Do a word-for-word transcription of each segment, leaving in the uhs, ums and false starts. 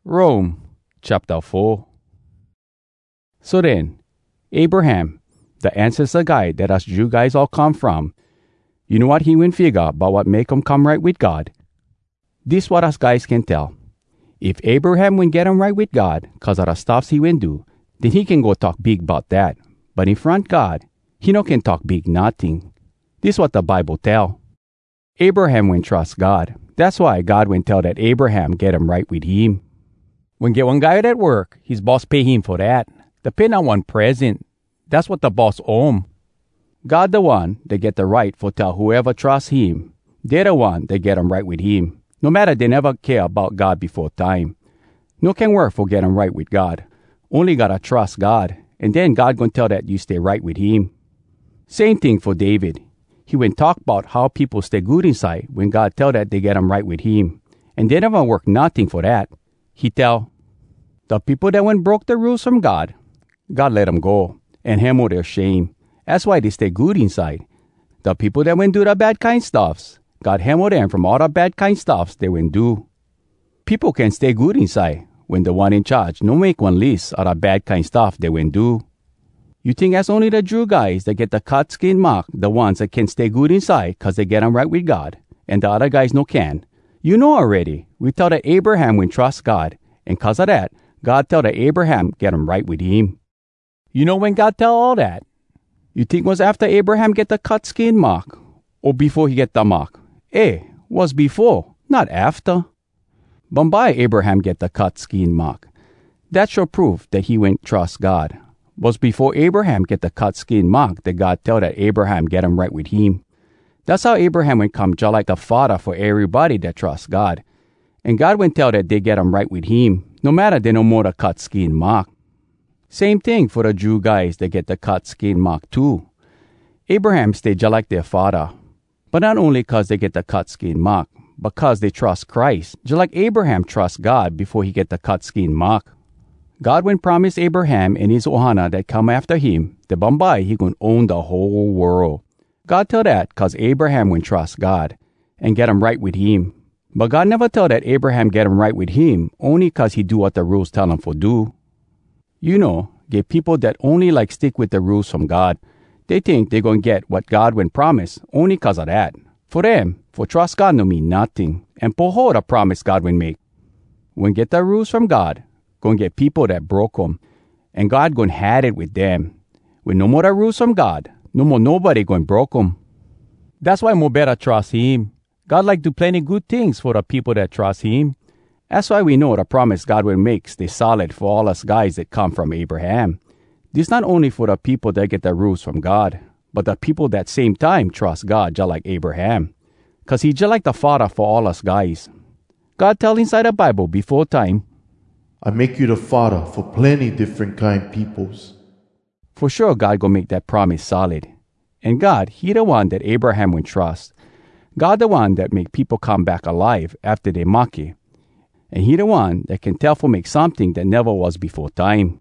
Rome, chapter four. So then, Abraham, the ancestor guy that us Jew guys all come from, you know what he went figure about what make him come right with God? This what us guys can tell. If Abraham went get him right with God cause of the stuffs he went do, then he can go talk big about that. But in front God, he no can talk big nothing. This what the Bible tell. Abraham went trust God. That's why God went tell that Abraham get him right with him. When get one guy at work, his boss pay him for that. Depend on one present. That's what the boss owe him. God the one that get the right for tell whoever trusts him. They're the one that get him right with him. No matter they never care about God before time. No can work for get him right with God. Only gotta trust God. And then God gonna tell that you stay right with him. Same thing for David. He went talk about how people stay good inside when God tell that they get him right with him. And they never work nothing for that. He tell, the people that went broke the rules from God, God let them go and handle their shame. That's why they stay good inside. The people that went do the bad kind stuffs, God handle them from all the bad kind stuffs they went do. People can stay good inside when the one in charge no make one list of the bad kind stuff they went do. You think that's only the Jew guys that get the cut skin mark, the ones that can stay good inside cause they get them right with God, and the other guys no can? You know already, we tell that Abraham went trust God, and cause of that, God tell that Abraham get him right with him. You know when God tell all that? You think was after Abraham get the cut skin mark, or before he get the mark? Eh, was before, not after. But by Abraham get the cut skin mark. That sure prove that he went trust God. Was before Abraham get the cut skin mark that God tell that Abraham get him right with him. That's how Abraham went come just like the father for everybody that trusts God. And God went tell that they get him right with him, no matter they no more the cut skin mark. Same thing for the Jew guys that get the cut skin mark too. Abraham stay just like their father. But not only cause they get the cut skin mark, but cause they trust Christ, just like Abraham trusts God before he get the cut skin mark. God when promised Abraham and his ohana that come after him, the Bombay he gon' own the whole world. God tell that cause Abraham when trust God and get him right with him. But God never tell that Abraham get him right with him only cause he do what the rules tell him for do. You know, get people that only like stick with the rules from God. They think they gon' get what God when promised only cause of that. For them, for trust God no mean nothing. And for hold a promise God when make. When get the rules from God, gon' get people that broke them. And God gon' had it with them. With no more the rules from God, no more nobody gon' broke them. That's why more better trust him. God like do plenty good things for the people that trust him. That's why we know the promise God will make stay solid for all us guys that come from Abraham. This not only for the people that get the rules from God, but the people that same time trust God just like Abraham. Cause he just like the father for all us guys. God tell inside the Bible before time, I make you the father for plenty different kind peoples. For sure God go make that promise solid. And God, he the one that Abraham would trust. God the one that make people come back alive after they mock it. And he the one that can tell for make something that never was before time.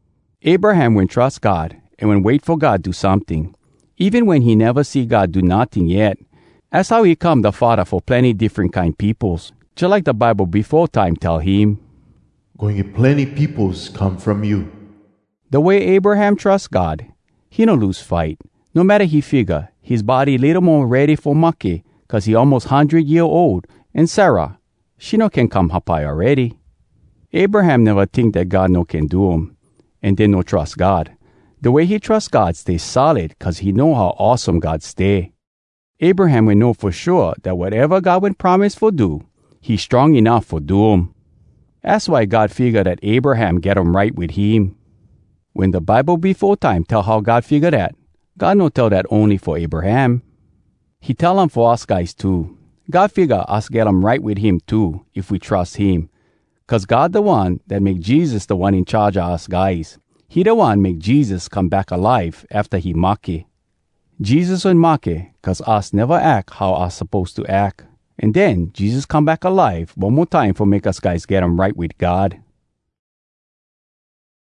Abraham would trust God and would wait for God do something. Even when he never see God do nothing yet. That's how he come the father for plenty different kind peoples. Just like the Bible before time tell him. Going to plenty peoples come from you. The way Abraham trusts God, he no lose fight. No matter he figure, his body little more ready for Maki, cause he almost hundred year old, and Sarah, she no can come hapai already. Abraham never think that God no can do him, and then no trust God. The way he trusts God stay solid, cause he know how awesome God stay. Abraham will know for sure that whatever God would promise for do, he's strong enough for do him. That's why God figured that Abraham get him right with him. When the Bible before time tell how God figured that, God no tell that only for Abraham. He tell him for us guys too. God figure us get him right with him too, if we trust him. Cause God the one that make Jesus the one in charge of us guys. He the one make Jesus come back alive after he make. Jesus would make cause us never act how us supposed to act. And then Jesus come back alive one more time for make us guys get him right with God.